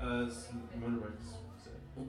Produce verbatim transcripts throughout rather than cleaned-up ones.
As motorbikes say.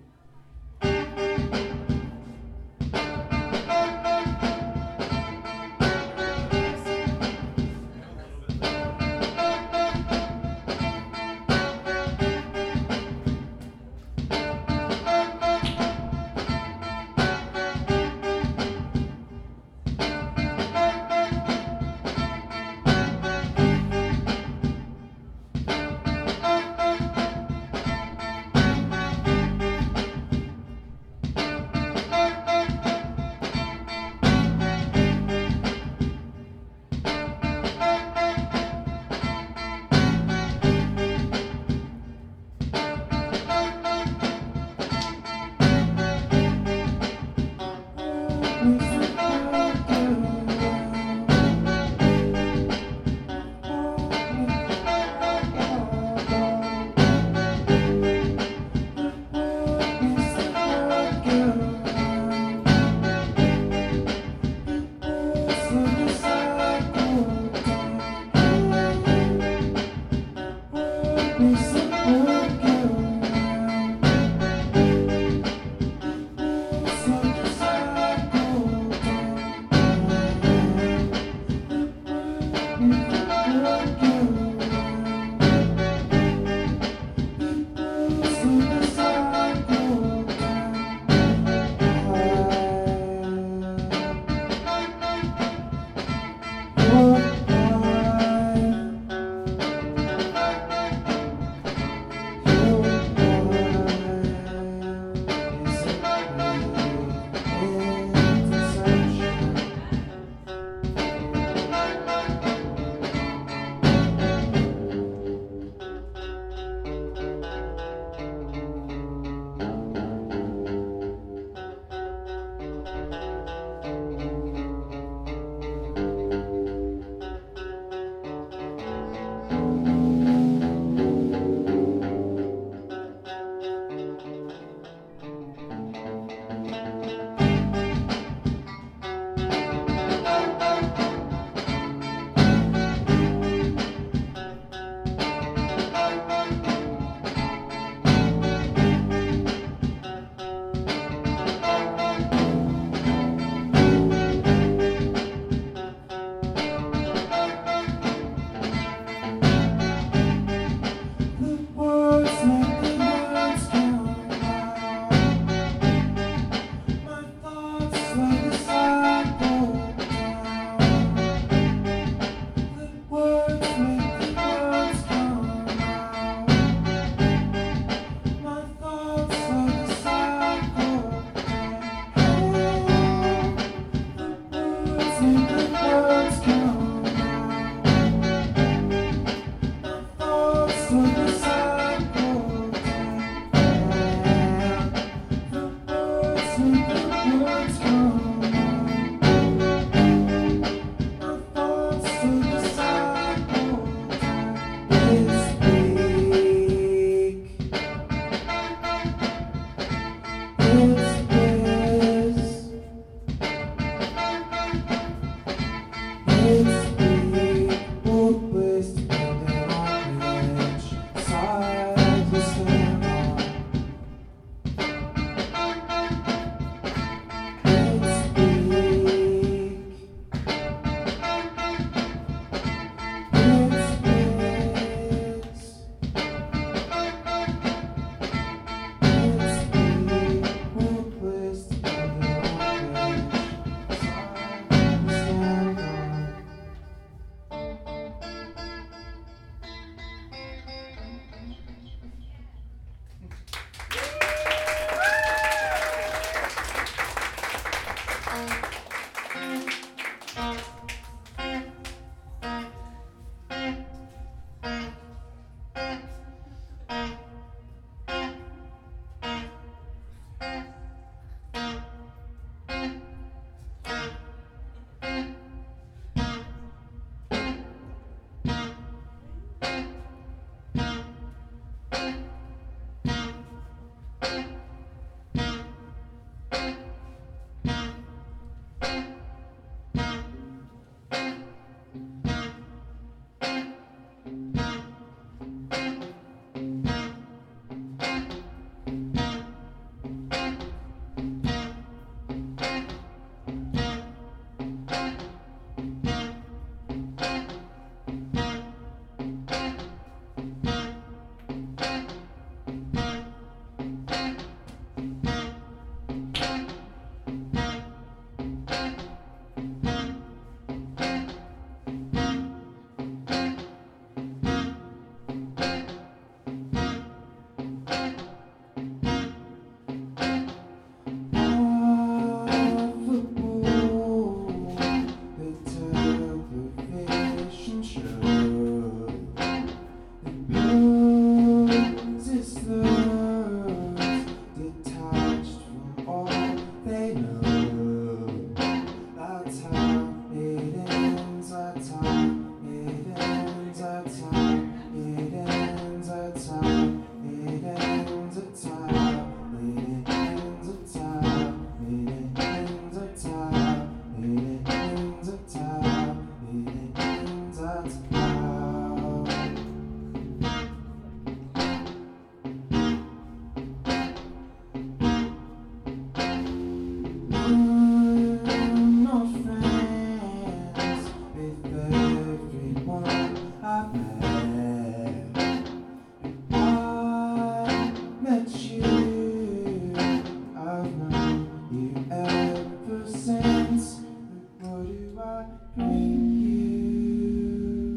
met you, I've known you ever since. But what do I bring you?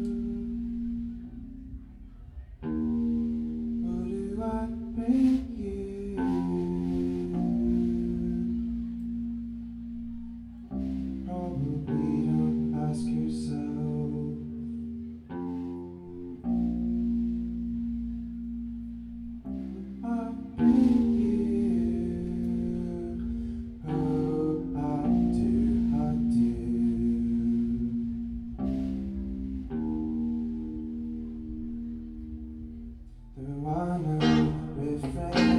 What do I bring you? Probably don't ask yourself. I bring you. Oh, I do, I do. Though I know we're friends.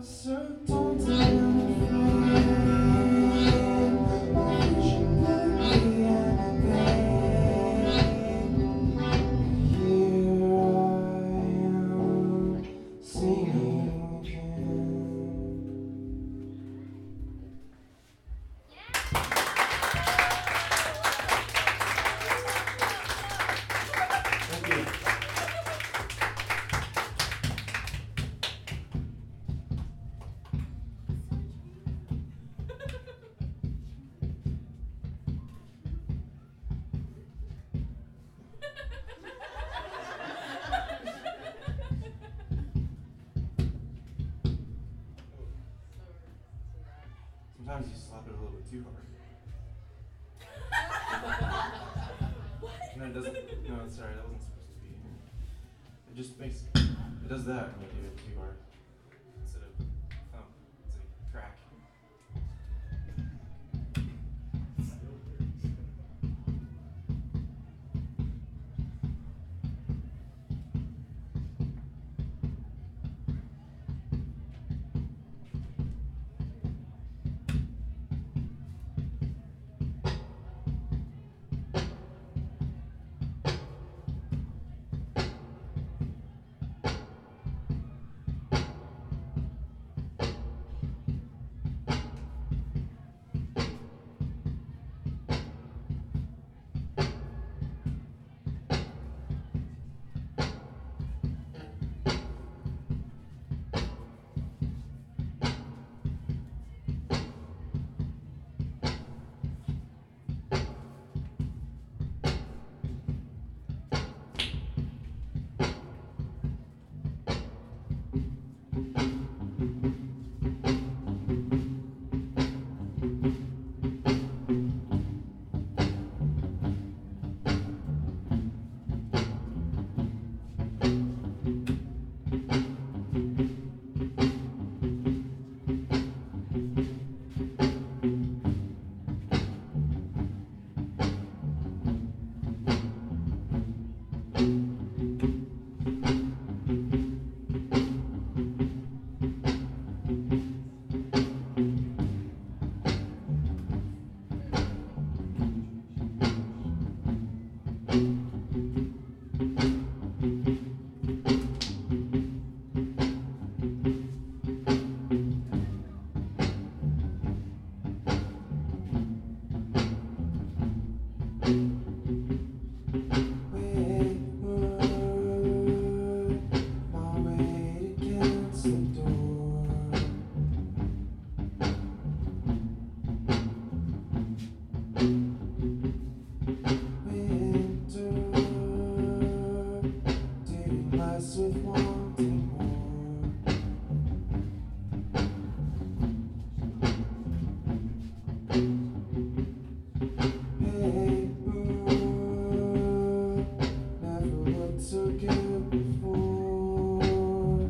so don't tell me my vision could be anything. Here I am singing again. Thank you. Sometimes you slap it a little bit too hard. No, it doesn't. No, sorry, that wasn't supposed to be. It just makes. It does that when you do it too hard. Instead of thump, it's a crack. With wanting more. Paper never looked so good before.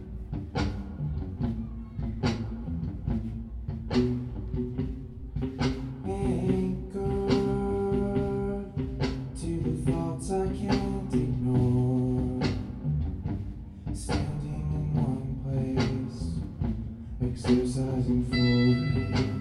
Anchored to the thoughts I can't ignore. Standing in one place, exercising full range.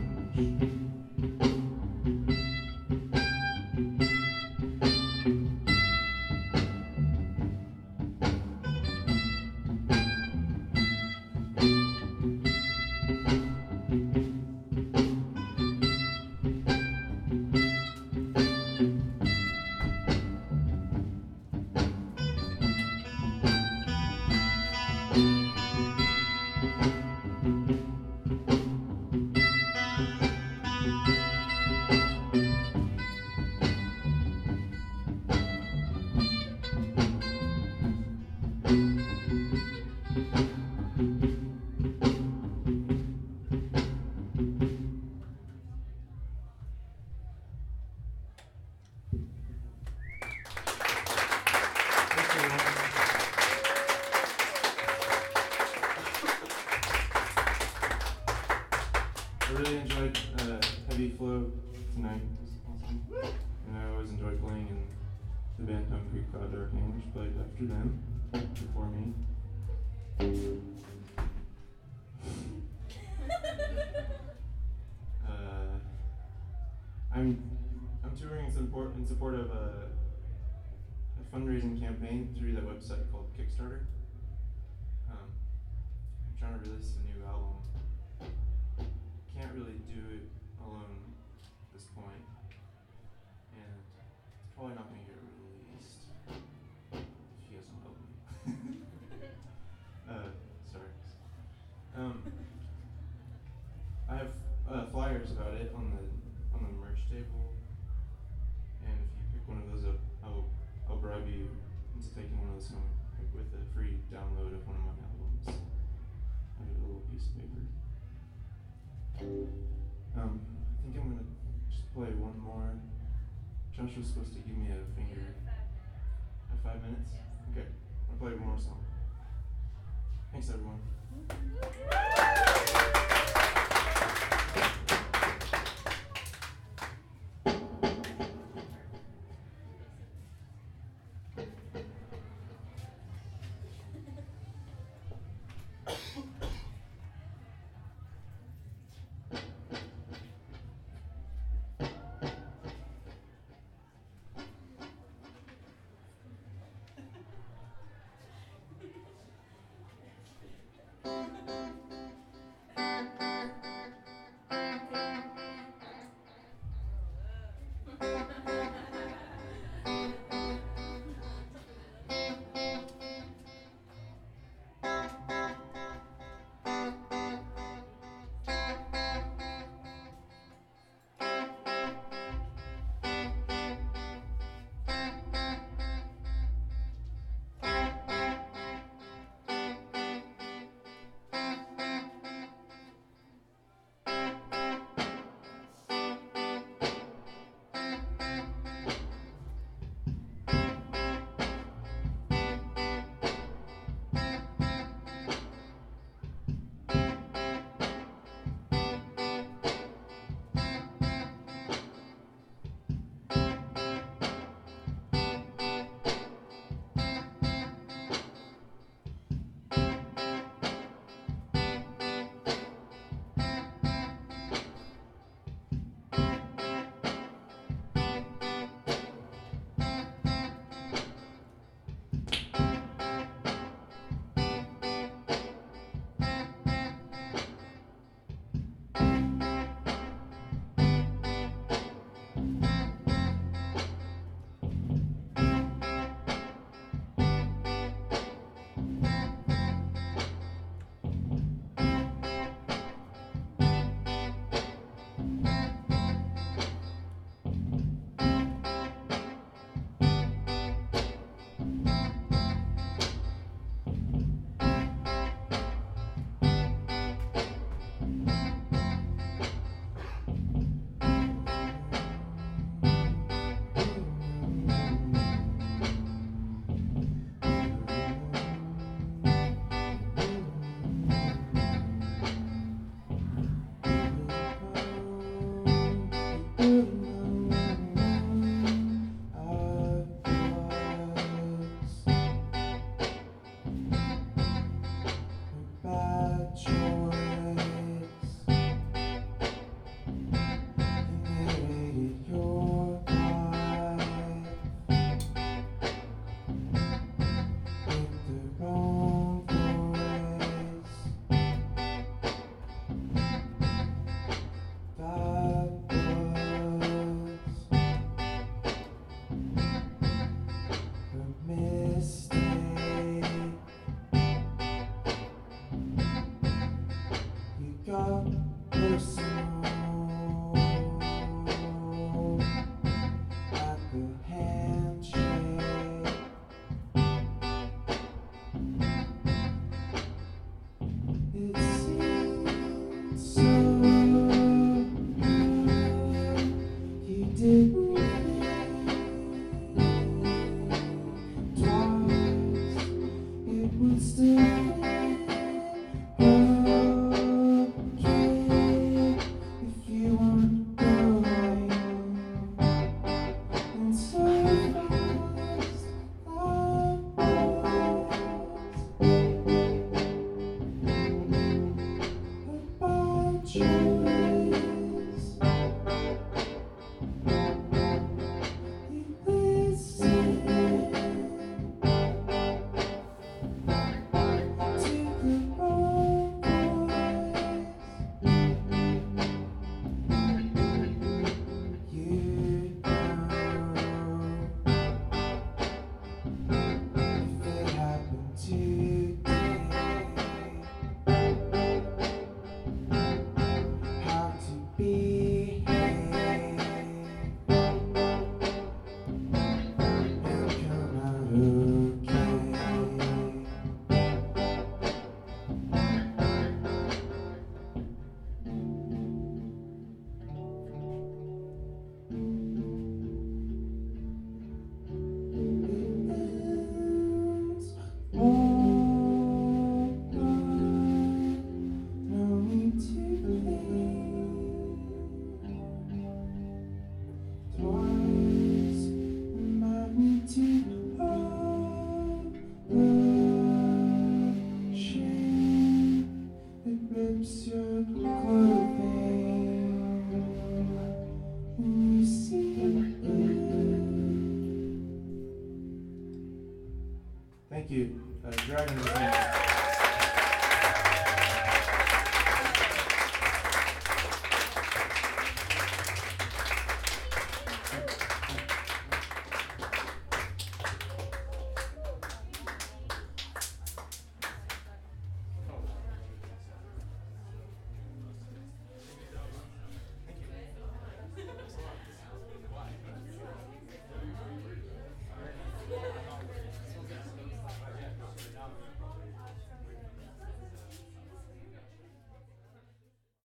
I really enjoyed uh, Heavy Flow tonight. It was awesome. And I always enjoy playing in the band Concrete Cloud Darkening, which played after them, before me. I'm I'm touring in support in support of a, a fundraising campaign through that website called Kickstarter. Um, I'm trying to release a new album. Can't really do it alone at this point, and it's probably not gonna get released if you guys don't help me. uh, sorry. Um, I have uh, flyers about it on the on the merch table, and if you pick one of those up, I'll I'll bribe you into taking one of those home with a free download of one of my albums. I have a little piece of paper. Um, I think I'm gonna just play one more. Josh was supposed to give me a finger. At five minutes? Okay, I'll play one more song. Thanks, everyone. monsieur.